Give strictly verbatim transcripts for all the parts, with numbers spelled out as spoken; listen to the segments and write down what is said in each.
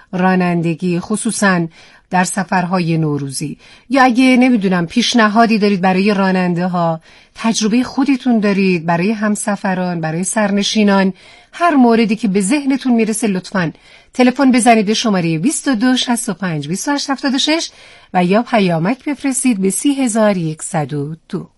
رانندگی، خصوصاً در سفرهای نوروزی، یا اگه نمیدونم پیشنهادی دارید برای راننده ها، تجربه خودتون دارید برای همسفران، برای سرنشینان، هر موردی که به ذهنتون میرسه لطفاً تلفن بزنید به شماره بیست و دو شصت و پنج بیست و هشت هفتاد و شش و یا پیامک بفرستید به سی هزار و صد و دو.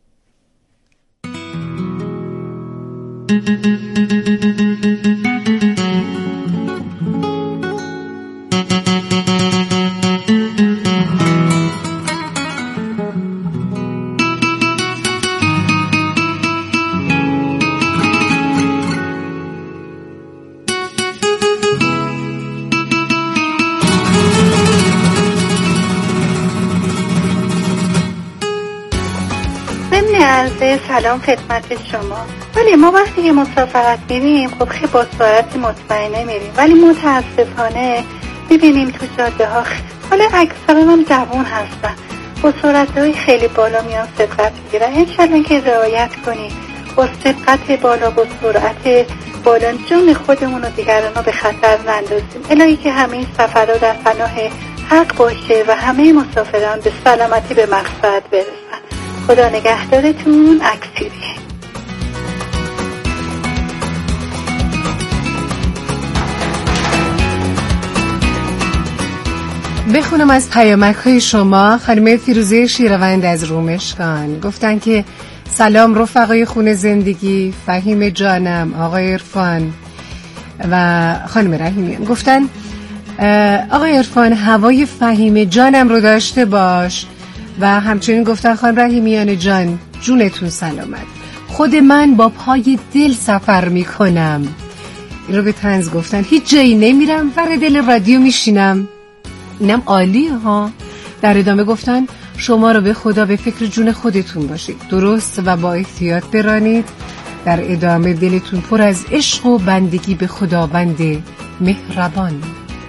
سلام خدمت شما. ولی ما وقتی که مسافرت میریم خب خیلی با سرعت مطمئنه میریم، ولی متاسفانه میبینیم تو جاده ها حالا اکثرا هم جوان هستن با سرعت های خیلی بالا میان سبقت میگیرن. انشالله که رعایت کنیم با سبقت بالا، با سرعت بالا جان خودمون و دیگران رو به خطر نندازیم. الهی که همه سفرها در پناه حق باشه و همه مسافران به سلامتی به مقصد برسن. خدا نگهدارتون. اکسیری. بخونم از پیامک های شما. خانم فیروزه شیروند از رومشکان گفتن که سلام رفقای خون زندگی، فهیم جانم، آقای عرفان و خانم رحیمیان. گفتن آقای عرفان هوای فهیم جانم رو داشته باش و همچنین گفتن خانم رحیمیان جان جونتون سلامت. خود من با پای دل سفر میکنم. این رو به طنز گفتن. هیچ جایی نمیرم، ور دل رادیو میشینم. اینم عالیه ها. در ادامه گفتن شما رو به خدا به فکر جون خودتون باشید، درست و با احتیاط برانید. در ادامه دلتون پر از عشق و بندگی به خداوند مهربان.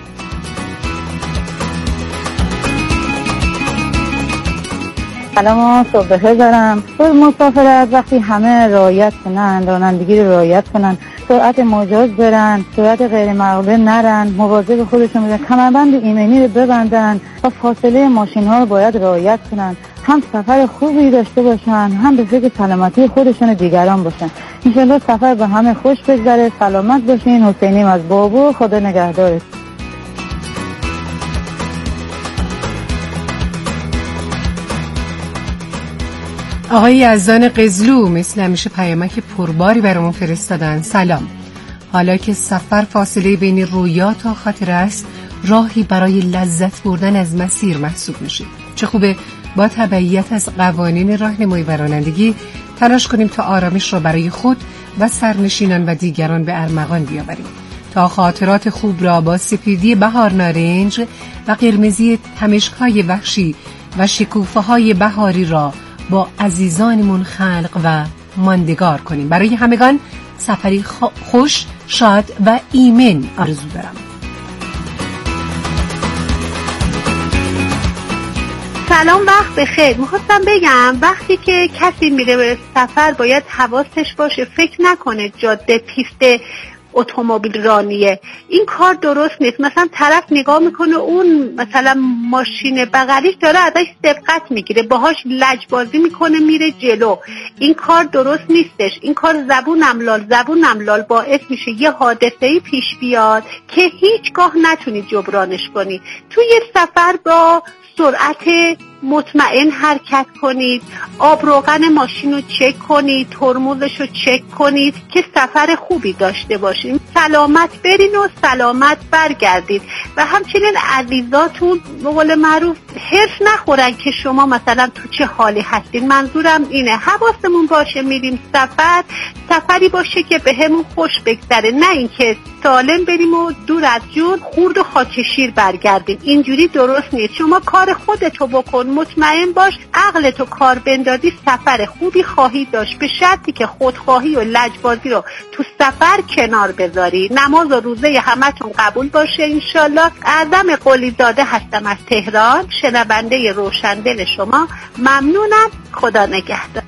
سلام، صبح بخیر دارم. تو مسافرت وقتی همه رعایت کنن، رانندگی رو رعایت کنن، سرعت مجاز برن، سرعت غیر مقبول نرن، مواظب خودشون باشن، کمربند ایمنی رو ببندن و فاصله ماشین ها رو باید رعایت کنن. هم سفر خوبی داشته باشن، هم به فکر سلامتی خودشون و دیگران باشن. انشالله سفر به همه خوش بگذره. سلامت باشین. حسینیم از بابو. خدا نگهدارت. آقای یزدان قزلو مثل همیشه پیامک پرباری برامون فرستادن. سلام، حالا که سفر فاصله بین رویا تا خاطر است، راهی برای لذت بردن از مسیر محسوب میشه. چه خوبه با تبعیت از قوانین راهنمایی و رانندگی تلاش کنیم تا آرامش را برای خود و سرنشینان و دیگران به ارمغان بیاوریم، تا خاطرات خوب را با سپیدی بهار نارنج و قرمزی تمشک‌های وحشی و شکوفه‌های بهاری را با عزیزانمون خلق و ماندگار کنیم. برای همگان سفری خوش، شاد و ایمن آرزو دارم. سلام، وقت بخیر. میخواستم بگم وقتی که کسی میره به سفر باید حواسش باشه فکر نکنه جاده پیست اتومبیل رانیه. این کار درست نیست. مثلا طرف نگاه میکنه اون مثلا ماشین بغلیش داره ازش سبقت میگیره، باهاش لجبازی میکنه میره جلو. این کار درست نیستش. این کار زبونم لال زبونم لال باعث میشه یه حادثه‌ای پیش بیاد که هیچگاه نتونی جبرانش کنی. توی سفر با سرعت مطمئن حرکت کنید، آب روغن ماشین رو چک کنید، ترمزش رو چک کنید که سفر خوبی داشته باشید. سلامت برین و سلامت برگردید. و همچنین عزیزاتون به قول معروف حرص نخورن که شما مثلا تو چه حالی هستین. منظورم اینه حواسمون باشه میریم سفر سفری باشه که به همون خوش بگذره، نه اینکه سالم بریم و دور از جون خورد و خاکشیر برگردیم. اینجوری درست نیست. شما کار خودتو بکن، مطمئن باش عقلتو کار بندازی سفر خوبی خواهی داشت، به شرطی که خودخواهی و لجبازی رو تو سفر کنار بذاری. نماز و روزه همتون قبول باشه انشالله. اعظم قلی زاده هستم از تهران، شنونده روشندل شما. ممنونم. خدا نگهدار.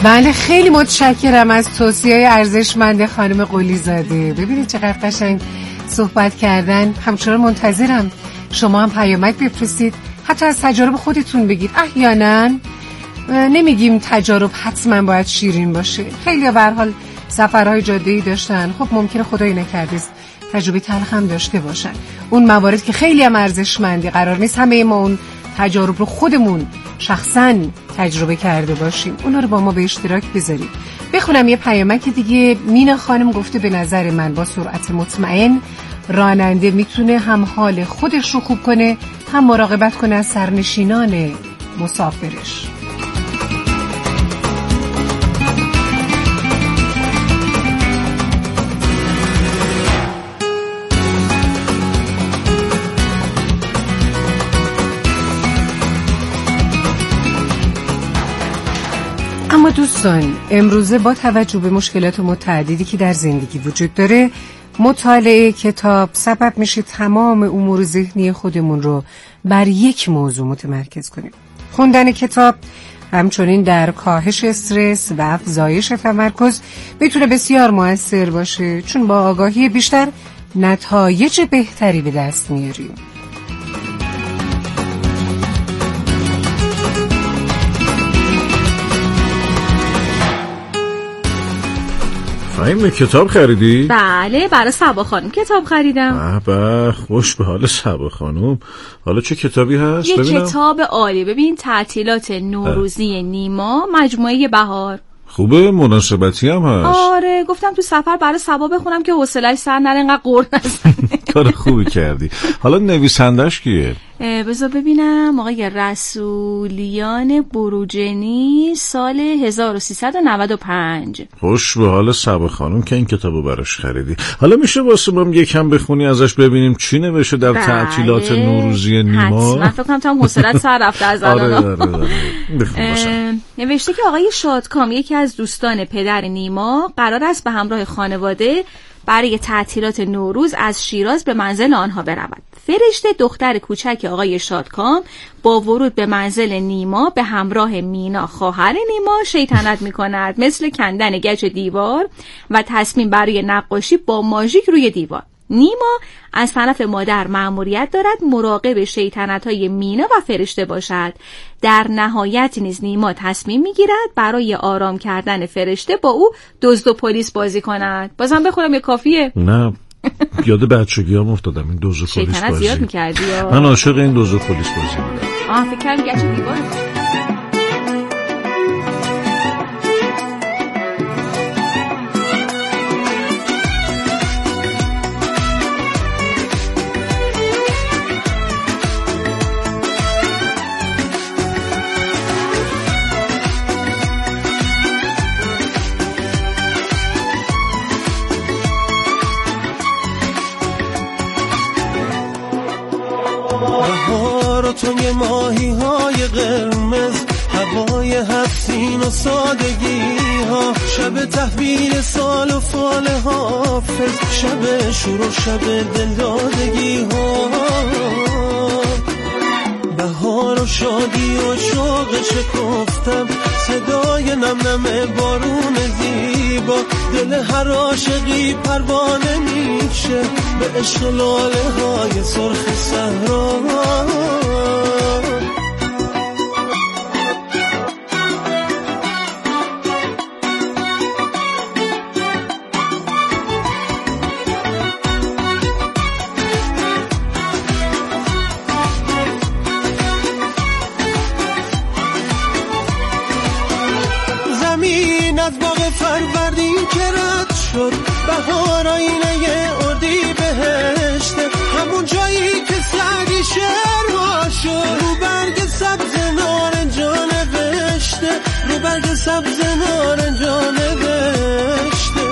بله خیلی متشکرم از توصیه ارزشمند خانم قلی زاده. ببینید چقدر قشنگ صحبت کردن. همچنان منتظرم شما هم پیامک بفرستید، حتی از تجارب خودتون بگید. احیانا نمیگیم تجارب حتما باید شیرین باشه، خیلی به هر حال سفرهای جاده‌ای داشتن، خب ممکنه خدایی نکرده تجربه تلخ هم داشته باشن. اون موارد که خیلی هم ارزشمندی، قرار نیست همه ما اون تجارب رو خودمون شخصاً تجربه کرده باشیم، اونا رو با ما به اشتراک بذاریم. بخونم یه پیامک دیگه. مینا خانم گفته به نظر من با سرعت مطمئن راننده میتونه هم حال خودش رو خوب کنه، هم مراقبت کنه از سرنشینان مسافرش. اما دوستان، امروزه با توجه به مشکلات متعددی که در زندگی وجود داره، مطالعه کتاب سبب میشه تمام امور ذهنی خودمون رو بر یک موضوع متمرکز کنیم. خوندن کتاب همچنین در کاهش استرس و افزایش تمرکز میتونه بسیار مؤثر باشه، چون با آگاهی بیشتر نتایج بهتری به دست میاریم. فهیم کتاب خریدی؟ بله برای صبا خانم کتاب خریدم. به خوش به حال صبا خانم. حالا چه کتابی هست؟ یه ببینم. کتاب عالی. ببین تعطیلات نوروزی نیما مجموعه بهار. خوبه، مناسبتی هم هست. آره گفتم تو سفر برای صبا بخونم که حوصله‌اش سر نره اینقدر قرن نزنه. کار خوبی کردی. حالا نویسندش کیه؟ بذار ببینم. آقای رسولیان بروجنی، سال هزار و سیصد و نود و پنج. خوش به حال صبا خانم که این کتابو براش خریدی. حالا میشه واسه ما یکم بخونی ازش ببینیم چی نوشته در بله. تعطیلات نوروزی نیما؟ حتما. فکر کنم تو هم حوصله‌ات سر رفته از الان. آره آره آره. بخون. نوشته که آقای شادکام یکی از دوستان پدر نیما قرار است به همراه خانواده برای تعطیلات نوروز از شیراز به منزل آنها برود. فرشته دختر کوچک آقای شادکام با ورود به منزل نیما به همراه مینا خواهر نیما شیطنت می‌کند، مثل کندن گچ دیوار و تصمیم برای نقاشی با ماژیک روی دیوار. نیما از طرف مادر مأموریت دارد مراقب شیطنت‌های مینا و فرشته باشد. در نهایت نیز نیما تصمیم می‌گیرد برای آرام کردن فرشته با او دزد و پلیس بازی کند. بازم بخونم یه کافیه؟ نه یاد بچگیام افتادم این دوز و پلیس بازی. شیطنت زیاد می‌کردی یا؟ من عاشق این دوز و پلیس بازی بودم. آه فکر کردم گچ دیوار. توی ماهی های قرمز، هوای حسین و سادگی ها، شب تحویل سال و فال حافظ، شب شور و شب دلدادگی ها، بهار و شادی و شوق شکفتم، صدای نم نم بارون زیبا، دل هر عاشقی پروانه میشه به عشق لاله های سرخ صحرا. زمین از باغ فروردین که رد شد، بهار آینه اردی بهشته، همون جایی که سعدی شعرها شد، رو برگ سبز نارنجا نوشته، رو برگ سبز نارنجا نوشته.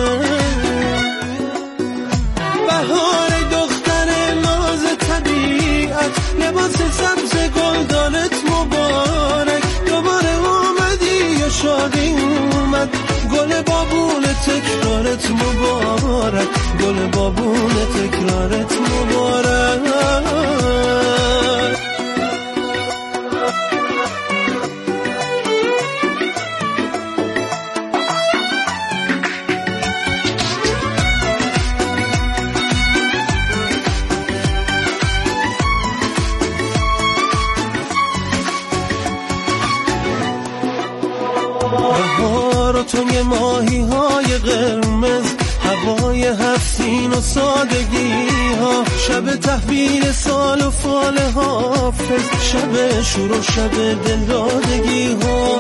بهار دختر ناز طبیعت، لباس سبز گلدانت مبارک، دوباره اومدی یا شادی اومد، گل بابون تکرارت مبارک، گل بابون تکرارت مبارک. بهار و توی ماهی های قرمز، هوای هفتین و سادگی ها، شب تحویل سال و فال حافظ، شب شور و شب دلدادگی ها.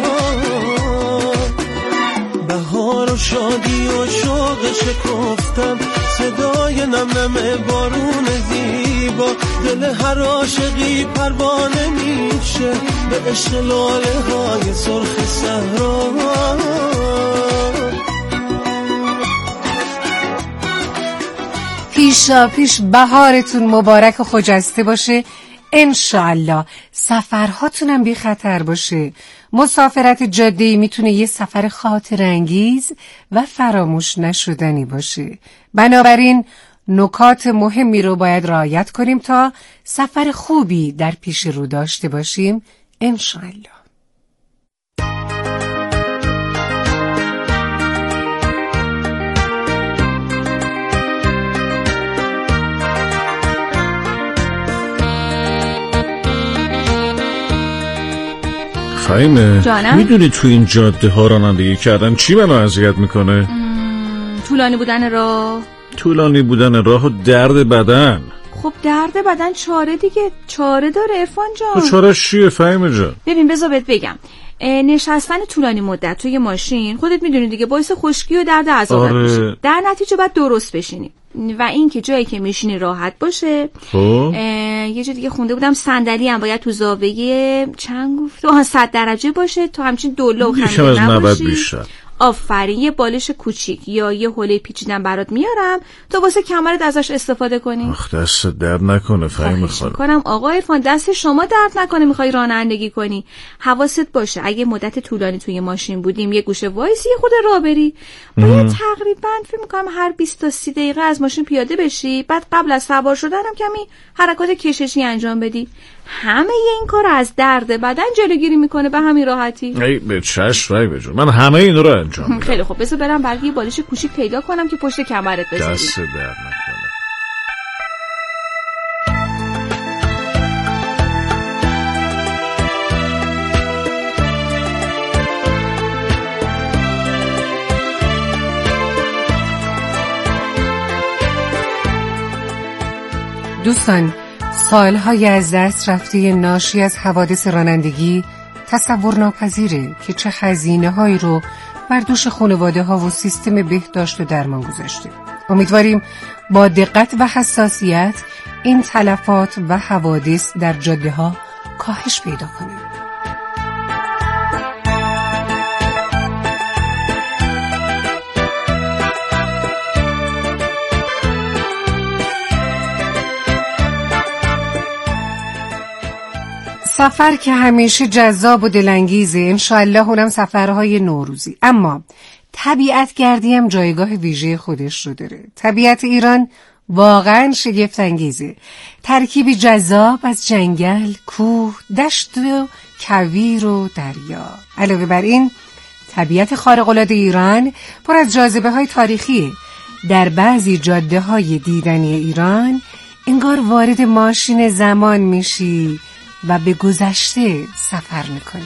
بهار و شادی و شوق شکفتم، صدای نم نم بارون زیبا، دل هر عاشقی پروانه میشه به عشق لاله های سرخ صحرا. پیشا پیش بهارتون مبارک و خجسته باشه انشالله. سفرهاتونم بی خطر باشه. مسافرت جاده‌ای میتونه یه سفر خاطر انگیز و فراموش نشدنی باشه. بنابراین نکات مهمی رو باید رعایت کنیم تا سفر خوبی در پیش رو داشته باشیم انشالله. فهیمه، میدونی تو این جاده ها رانندگی کردن چی منو اذیت میکنه؟ طولانی بودن راه. طولانی بودن راه و درد بدن. خب درد بدن چاره دیگه، چاره داره عرفان جان. خب چاره‌اش چیه فهیمه جان؟ ببین بذار بهت بگم، نشستن طولانی مدت توی ماشین خودت میدونی دیگه باعث خشکی و درد اعصاب آره. میشه. در نتیجه باید درست بشینی و این که جایی که میشینی راحت باشه. خب یه جا دیگه خونده بودم صندلی هم باید تو زاویه چند گفت آها صد درجه باشه تا همچین دوله و خنده نباشی. آفرین. یه بالش کوچیک یا یه حوله پیچیدن برات میارم تا واسه کمرت ازش استفاده کنی. آخ دست درد نکنه فهیم خانم. کنم آقا عرفان دست شما درد نکنه میخوای رانندگی کنی. حواست باشه اگه مدت طولانی توی ماشین بودیم یه گوشه وایسی یه خود راه بری باید تقریبا فکر میکنم هر بیست تا سی دقیقه از ماشین پیاده بشی، بعد قبل از سوار شدنم کمی حرکات کششی انجام بدی. همه این کار از درد بدن جلوگیری میکنه به همین راحتی. ای به چشم وای بجون من همه این رو انجام میدم. خیلی خوب بذار برم برای یه بالش کوچیک پیدا کنم که پشت کمرت بذاری. دست درد نکنه. دوستان، سالهای از دست رفته ناشی از حوادث رانندگی تصور ناپذیره که چه هزینه هایی رو بر دوش خانواده ها و سیستم بهداشت و درمان گذاشته. امیدواریم با دقت و حساسیت این تلفات و حوادث در جاده ها کاهش پیدا کنه. سفر که همیشه جذاب و دلانگیزه، انشالله اونم سفرهای نوروزی. اما طبیعت گردی هم جایگاه ویژه خودش رو داره. طبیعت ایران واقعا شگفت انگیزه. ترکیبی جذاب از جنگل، کوه، دشت و کویر و دریا. علاوه بر این طبیعت خارق‌العاده ایران پر از جاذبه های تاریخیه. در بعضی جاده های دیدنی ایران انگار وارد ماشین زمان میشی و به گذشته سفر میکنی.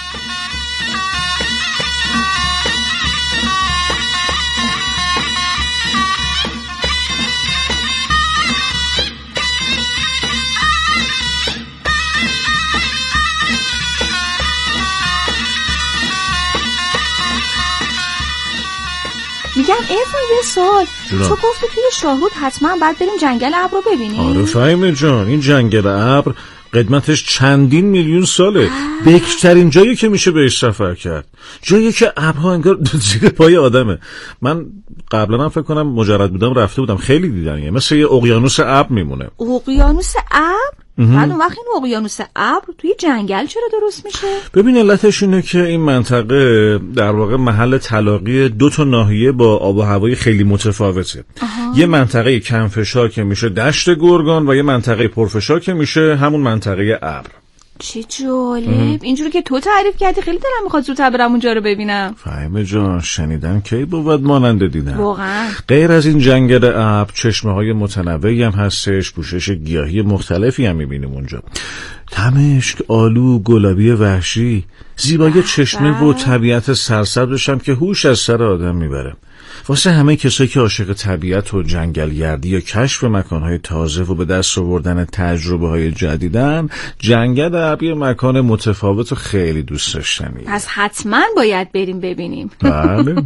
میگم عرفان یه سال تو گفتی توی شاهرود حتما باید بریم جنگل ابر رو ببینیم. آره فهیمه جان، این جنگل ابر قدمتش چندین میلیون ساله. بکرترین جایی که میشه بهش سفر کرد، جایی که ابرها انگار زیر پای آدمه. من قبلا هم فکر کنم مجرد بودم رفته بودم، خیلی دیدنیه، مثل یه اقیانوس ابر میمونه. اقیانوس ابر؟ بعد اون وقت این اقیانوس ابر توی جنگل چرا درست میشه؟ ببین علتش اینه که این منطقه در واقع محل تلاقی دو تا ناحیه با آب و هوای خیلی متفاوته. آها. یه منطقه کم فشار که میشه دشت گرگان و یه منطقه پرفشار که میشه همون منطقه ابر. چه جالب. اینجوری که تو تعریف کردی خیلی دلم میخواد زودتر برم اونجا رو ببینم. فهیمه جان شنیدم کی بود ماننده دیدم. واقعا غیر از این جنگل ابر چشمه های متنوعی هم هستش، پوشش گیاهی مختلفی هم میبینیم اونجا. تمشک، آلو، گلابی وحشی، زیبایی چشمه و طبیعت سرسبزش هم که هوش از سر آدم میبره. واسه همه کسایی که عاشق طبیعت و جنگلگردی یا کشف مکانهای تازه و به دست آوردن تجربه‌های جدیدن، جنگل ابر یه مکان متفاوت و خیلی دوست داشتنیه. پس حتما باید بریم ببینیم. بله.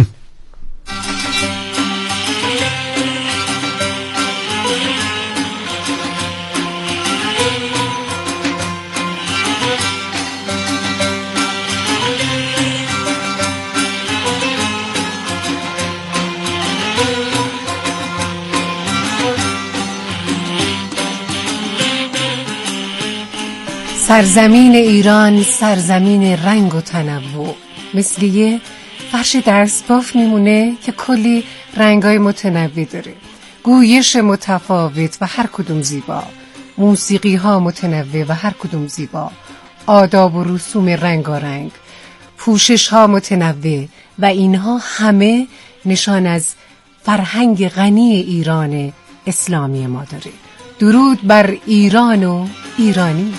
سرزمین ایران سرزمین رنگ و تنوع، مثل یه فرش دستباف میمونه که کلی رنگای متنوع داره، گویش متفاوت و هر کدوم زیبا، موسیقی ها متنوع و هر کدوم زیبا، آداب و رسوم رنگارنگ، پوشش ها متنوع و اینها همه نشان از فرهنگ غنی ایران اسلامی ما داره. درود بر ایران و ایرانی.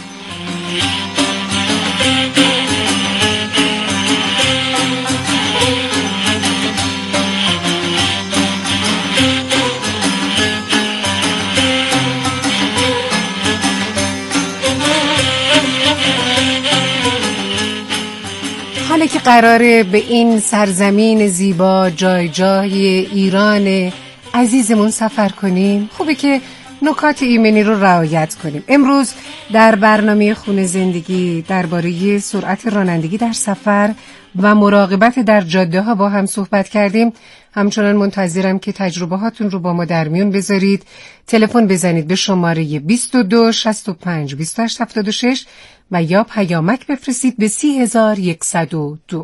حالا که قراره به این سرزمین زیبا جای جای ایران عزیزمون سفر کنیم، خوبه که نکات ایمنی رو رعایت کنیم. امروز در برنامه خونه زندگی درباره سرعت رانندگی در سفر و مراقبت در جاده ها با هم صحبت کردیم. همچنان منتظرم که تجربه هاتون رو با ما در میون بذارید. تلفن بزنید به شماره بیست و دو شصت و پنج بیست و هشت هفتاد و شش و یا پیامک بفرستید به سی هزار و صد و دو.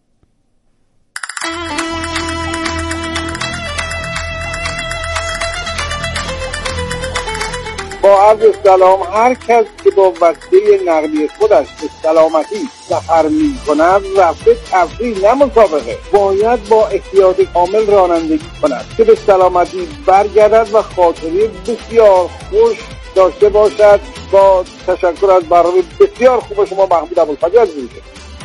با عرض سلام، هر کس که با وسیله نقلیه خودش به سلامتی سفر می کند رفته تفریح نه مسابقه، باید با احتیاط کامل رانندگی کند که به سلامتی برگردد و خاطره بسیار خوش داشته باشد. با تشکر از برنامه بسیار خوب شما محمود ابوالفضل از بوده.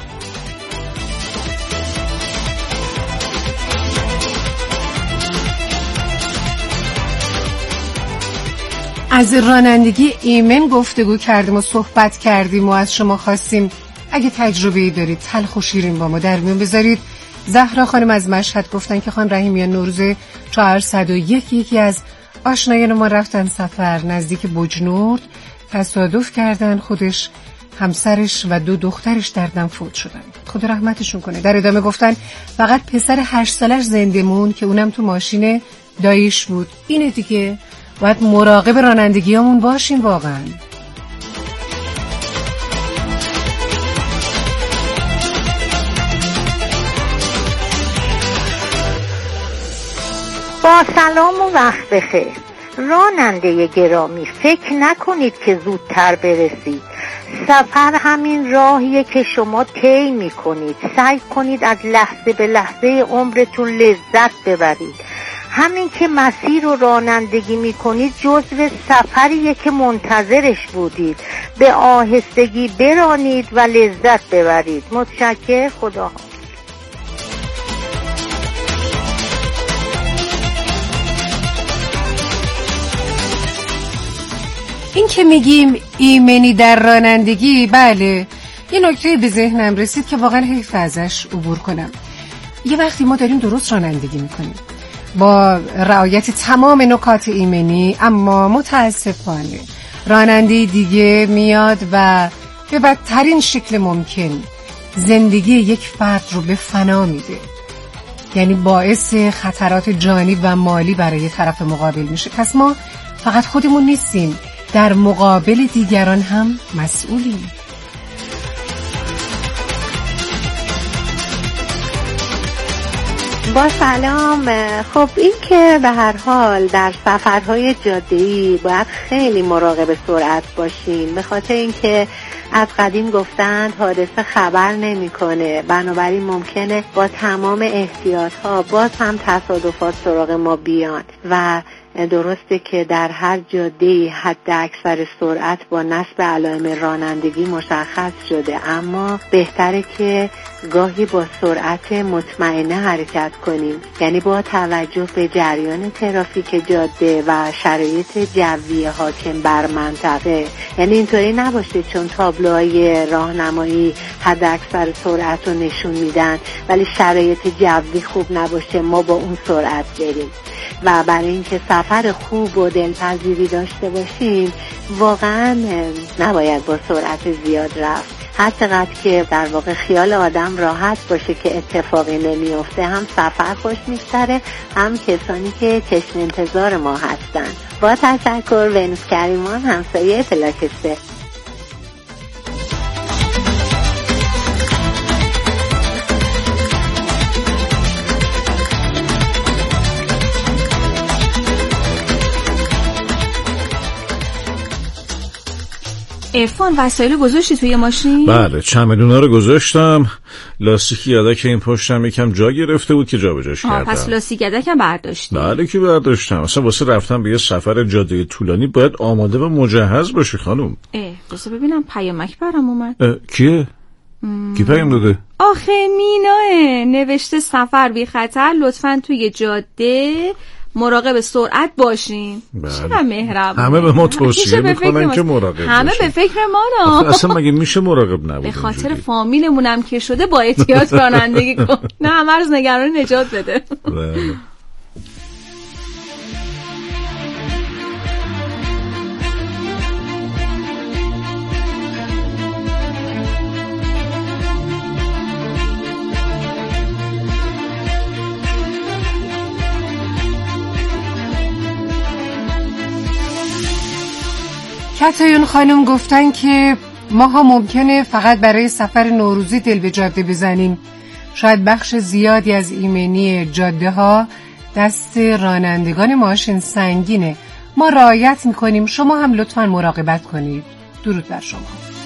از رانندگی ایمن گفتگو کردیم و صحبت کردیم و از شما خواستیم اگه تجربه‌ای دارید تلخ و شیرین با ما در میون بذارید. زهرا خانم از مشهد گفتن که خان رحیمیان نوروز چهارصد و یک یکی از آشنایان ما رفتن سفر نزدیک بجنورد، تصادف کردن، خودش، همسرش و دو دخترش در دم فوت شدن، خدا رحمتشون کنه. در ادامه گفتن فقط پسر هشت سالش زنده مون که اونم تو ماشین داییش بود. اینه دیگه، باید مراقب رانندگیامون باشیم واقعا. با سلام و وقت بخیر. راننده گرامی، فکر نکنید که زودتر برسید. سفر همین راهیه که شما طی می‌کنید. سعی کنید از لحظه به لحظه عمرتون لذت ببرید. همین که مسیر رو رانندگی می‌کنید جزو سفریه که منتظرش بودید. به آهستگی برانید و لذت ببرید. متشکر. خدا. این که میگیم ایمنی در رانندگی، بله یه نکته به ذهنم رسید که واقعا حیف ازش عبور کنم. یه وقتی ما داریم درست رانندگی میکنیم با رعایت تمام نکات ایمنی، اما متاسفانه راننده دیگه میاد و به بدترین شکل ممکن زندگی یک فرد رو به فنا میده، یعنی باعث خطرات جانی و مالی برای طرف مقابل میشه. پس ما فقط خودمون نیستیم، در مقابل دیگران هم مسئولیم. با سلام. خب این که به هر حال در سفرهای جاده‌ای باید خیلی مراقب سرعت باشیم، به خاطر اینکه از قدیم گفتند حادثه خبر نمیکنه، بنابراین ممکنه با تمام احتیاط ها باز هم تصادفات سراغ ما بیان و درسته که در هر جاده‌ای حد اکثر سرعت با نصب علائم رانندگی مشخص شده، اما بهتره که گاهی با سرعت مطمئنه حرکت کنیم، یعنی با توجه به جریان ترافیک جاده و شرایط جوی حاکم بر منطقه. یعنی اینطوری نباشه چون تابلوهای راهنمایی حد اکثر سرعت رو نشون میدن ولی شرایط جوی خوب نباشه ما با اون سرعت بریم. و برای اینکه سفر خوب و دلپذیری داشته باشیم واقعا نباید با سرعت زیاد رفت. هر چقدر که در واقع خیال آدم راحت باشه که اتفاقی نمیفته، هم سفر خوش میگذره هم کسانی که چشم انتظار ما هستن. با تشکر. ونوس کریمان، همسایه پلاکسته. عرفان وسایل گذاشتی توی ماشین؟ بله چمدونا رو گذاشتم. لاستیک یدک این پشتم یکم جا گرفته بود که جابجاش کردم. پس لاستیک یدکم برداشتی؟ بله که برداشتم. اصلا واسه رفتن به یه سفر جاده طولانی باید آماده و مجهز باشی خانم. اه بذار ببینم پیامک برام اومد. کیه؟ ام... کی پیام داده؟ آخه میناه نوشته سفر بی خطر، لطفاً توی جاده مراقب سرعت باشین. چقدر مهربون. همه به ما توصیه میکنن که مراقب باشین. همه به فکر ما نه. اصلا مگه میشه مراقب نبود؟ به خاطر فامیلمونم که شده با احتیاط رانندگی کن. نه همه روز نگرانی نجات بده. بله. کتایون خانم گفتن که ماها ممکنه فقط برای سفر نوروزی دل به جاده بزنیم. شاید بخش زیادی از ایمنی جاده ها دست رانندگان ماشین سنگینه. ما رعایت میکنیم، شما هم لطفاً مراقبت کنید. درود بر شما.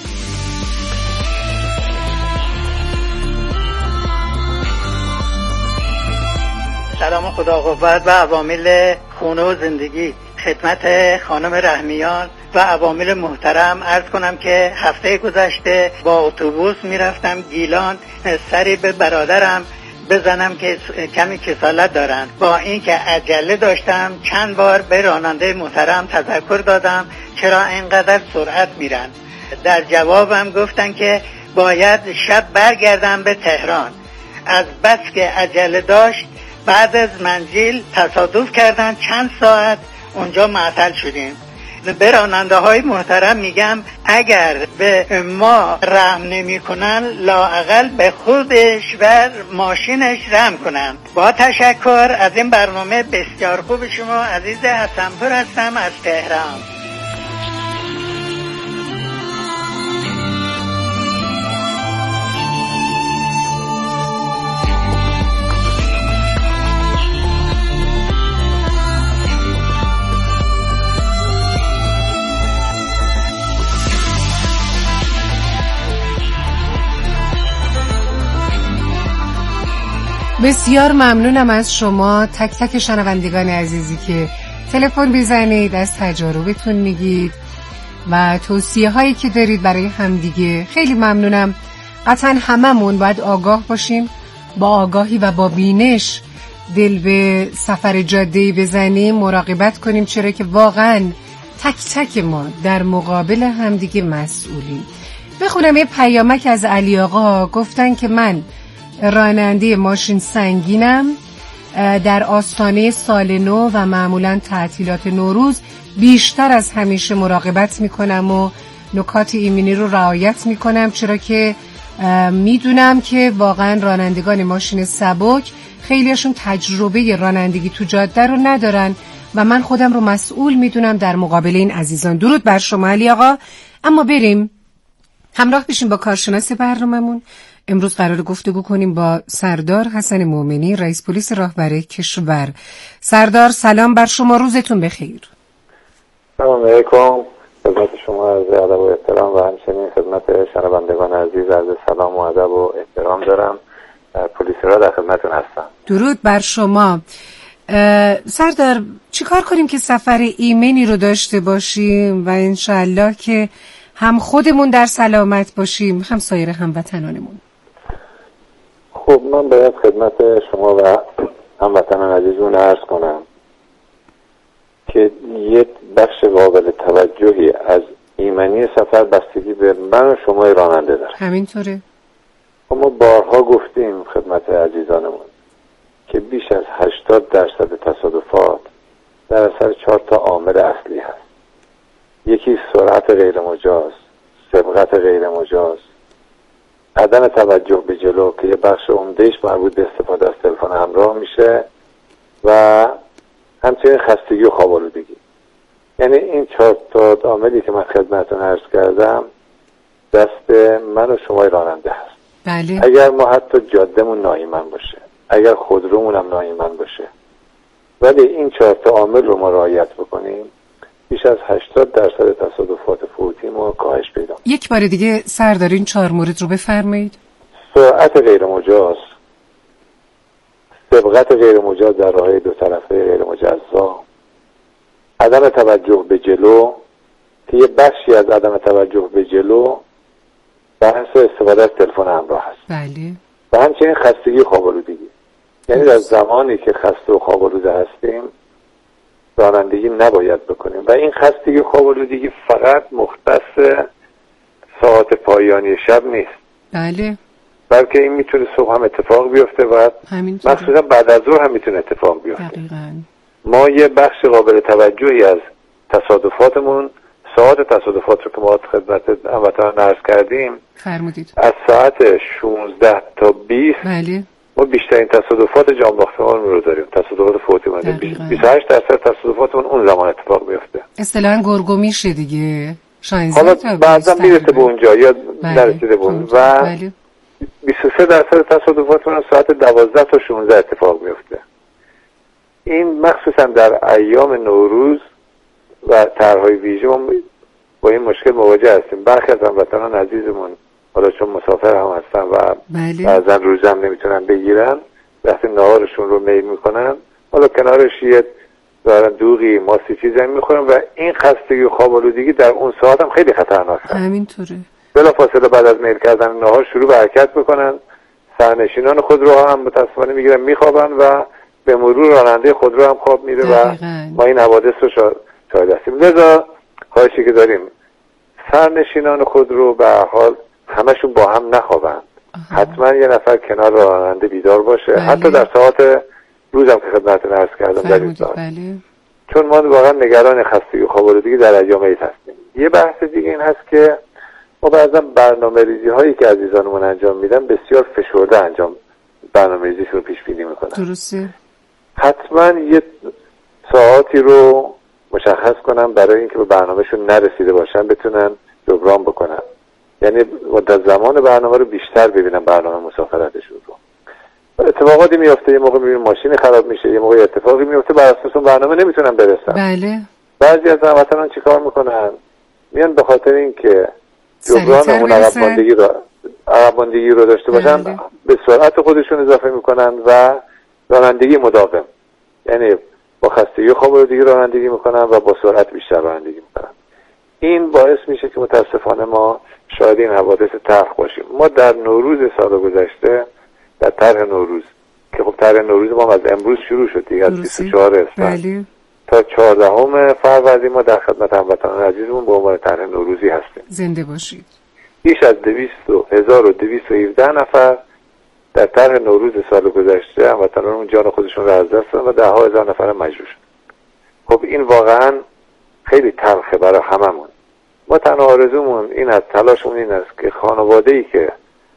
سلام خدا قوت و عوامل خونه و زندگی. خدمت خانم رحمیان و عوامل محترم عرض کنم که هفته گذشته با اتوبوس میرفتم گیلان، سری به برادرم بزنم که کمی کسالت دارن. با اینکه عجله داشتم چند بار به راننده محترم تذکر دادم چرا اینقدر سرعت میرن. در جوابم گفتن که باید شب برگردم به تهران. از بس که عجله داشت بعد از منزل تصادف کردن، چند ساعت اونجا معطل شدیم. به راننده های محترم میگم اگر به ما رحم نمی کنن لااقل به خودش و ماشینش رحم کنن. با تشکر از این برنامه بسیار خوب شما. عزیز حسنپور هستم از تهران. بسیار ممنونم از شما تک تک شنوندگان عزیزی که تلفن بزنید، از تجاربتون میگید و توصیه هایی که دارید برای همدیگه. خیلی ممنونم. قطعا هممون باید آگاه باشیم، با آگاهی و با بینش دل به سفر جاده‌ای بزنیم، مراقبت کنیم، چرا که واقعا تک تک ما در مقابل همدیگه مسئولیم. بخونم یه پیامک از علی آقا. گفتن که من راننده ماشین سنگینم، در آستانه سال نو و معمولا تعطیلات نوروز بیشتر از همیشه مراقبت میکنم و نکات ایمنی رو رعایت میکنم، چرا که میدونم که واقعا رانندگان ماشین سبک خیلیشون تجربه رانندگی تو جاده رو ندارن و من خودم رو مسئول میدونم در مقابل این عزیزان. درود بر شما علی آقا. اما بریم همراه بشیم با کارشناس برنامه‌مون. امروز قرار گفتگو کنیم با سردار حسن مومنی، رئیس پلیس راهبر کشور. سردار سلام بر شما، روزتون بخیر. سلام علیکم، خدمت شما عرض ادب و احترام و همچنین نازنین، خدمت شنوندگان عزیز عرض سلام و ادب و احترام دارم. پلیس را در خدمتتون هستم. درود بر شما. سردار چیکار کنیم که سفر ایمنی رو داشته باشیم و انشالله که هم خودمون در سلامت باشیم هم سایر هموطنانمون؟ خب من باید خدمت شما و هموطنان عزیزمون عرض کنم که یک بخش قابل توجهی از ایمنی سفر بستگی به من و شما راننده داره. همینطوره. ما بارها گفتیم خدمت عزیزانمون که بیش از هشتاد درصد تصادفات در اثر چهار تا عامل اصلی هست. یکی سرعت غیر مجاز، سبقت غیر مجاز، عدم توجه به جلو که یه بخش عمدهش مربوط به استفاده از تلفن همراه میشه و همچنین خستگی و خواب آلودگی. یعنی این چهار تا عاملی که من خدمتتون عرض کردم دست من و شما راننده هست. بله. اگر ما حتی جادهمون ناایمن باشه، اگر خودرومون هم ناایمن باشه، ولی این چهار تا عامل رو ما رعایت بکنیم، بیش از هشتاد درصد تصادفات فوتی ما کاهش پیدا می‌کنه. یک بار دیگه سردار این چهار مورد رو بفرمایید. سرعت غیر مجاز، سبقت غیر مجاز در راههای دو طرفه غیر مجزا، عدم توجه به جلو که یه بخشی از عدم توجه به جلو بحث استفاده از تلفن همراه هست. بله. و همچنین خستگی و خواب آلودگی. یعنی در زمانی که خسته و خواب آلوده هستیم رانندگی نباید بکنیم و این خستگی و خواب آلودگی فقط مختص ساعات پایانی شب نیست. بله. بلکه این میتونه صبح هم اتفاق بیفته و مخصوصا بعد از ظهر هم میتونه اتفاق بیفته. دقیقاً. ما یه بخش قابل توجهی از تصادفاتمون، ساعات تصادفات رو که ما خدمت هموطنان عرض کردیم فرمودید از ساعت شانزده تا بیست بله. ما بیشترین تصادفات جان باختمان رو داریم، تصادفات فوتی مانده. بیست و هشت درصد تصادفاتمون اون زمان اتفاق میفته. اصطلاحاً گرگو میشه دیگه. حالا بعضا میرسه به اونجا یا نرسیده به اون و بله. بیست و سه درصد تصادفاتمون ساعت دوازده تا شانزده اتفاق میفته. این مخصوصا در ایام نوروز و طرح‌های ویژه ما با این مشکل مواجه هستیم. برخی از هموطنان عزیزمون حالا چون مسافر هم هستن و بعضا روزه هم نمیتونن بگیرن، وقتی نهارشون رو میل میکنن حالا کنارش یه دارن دوغی ماسی چیزی هم میخورن و این خستگی و خواب آلودگی در اون ساعت هم خیلی خطرناک هست. همینطوره. بلافاصله بعد از میل کردن نهار شروع به حرکت میکنن، سرنشینان خودرو هم متاسفانه میگیرن میخوابن و به مرور راننده خودرو هم خواب میره و ما این حوادث رو شاهد هستیم. لذا خواهشی که داریم سرنشینان خودرو به هر حال همشون با هم نخوابن. حتما یه نفر کنار راننده بیدار باشه. بله. حتی در ساعت روزم که خدمتتون عرض کردم در این ساعت. بله. چون ما واقعا نگران خستگی و خواب آلودگی در ایام عید هستیم. یه بحث دیگه این هست که ما بعضا برنامه‌ریزی هایی که عزیزانمون انجام میدن بسیار فشرده انجام برنامه‌ریزیشون رو پیش بینی میکنن. درسته. حتما یه ساعتی رو مشخص کنن برای اینکه به برنامهشون نرسیده باشن بتونن جبران بکنن. یعنی در زمان برنامه رو بیشتر ببینن برنامه مسافرتشون رو. اتفاقاتی میفته، یه موقع میبینیم ماشین خراب میشه، یه موقع اتفاقی میفته بر اساس اون برنامه نمیتونن برسن. بله. بعضی از هموطنان چیکار میکنن؟ میان به خاطر اینکه جبران اون عقب ماندگی رو عقب ماندگی رو داشته باشن بله. به سرعت خودشون اضافه میکنن و رانندگی مداوم، یعنی با خستگی خواب آلودگی رانندگی میکنن و با سرعت بیشتر رانندگی میکنن. این باعث میشه که متاسفانه ما شاهد این حوادث تلخ باشیم. ما در نوروز سال گذشته در طرح نوروز که خب طرح نوروز ما از امروز شروع شد دیگه، از بیست و چهار اسفند بله. تا چهاردهم فروردین ما در خدمت هموطنان عزیزمون به عنوان طرح نوروزی هستیم. زنده باشید. بیش از دویست و هزار و دویست و هفده نفر در طرح نوروز سال گذشته هموطنان جان خودشون رو از دست دادن و ده ها هزار نفر مجروح شد. خب این واقعا خیلی تلخه برای هممون. ما تنها آرزومون این از تلاشمون این است که خانواده‌ای که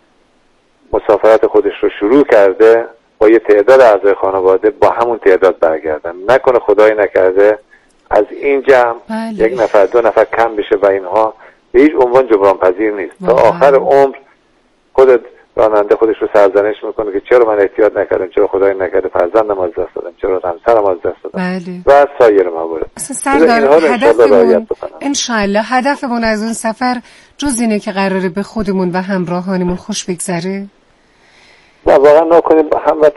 مسافرت خودش رو شروع کرده با یه تعداد اعضای خانواده با همون تعداد برگردن. نکنه خدای نکرده از این جمع بله. یک نفر دو نفر کم بشه و اینها به هیچ عنوان جبران پذیر نیست. تا آخر عمر خودت راننده خودش رو سرزنش میکنه که چرا من احتیاط نکردم، چرا خدای نکرده فرزندم از دست دادم، چرا همسرم از دست دادم بله. و سایر موارد. سردار هدفمون انشالله هدفمون از اون سفر جز اینه که قراره به خودمون و همراهانمون خوش بگذره. و واقعا نکنیم هموطن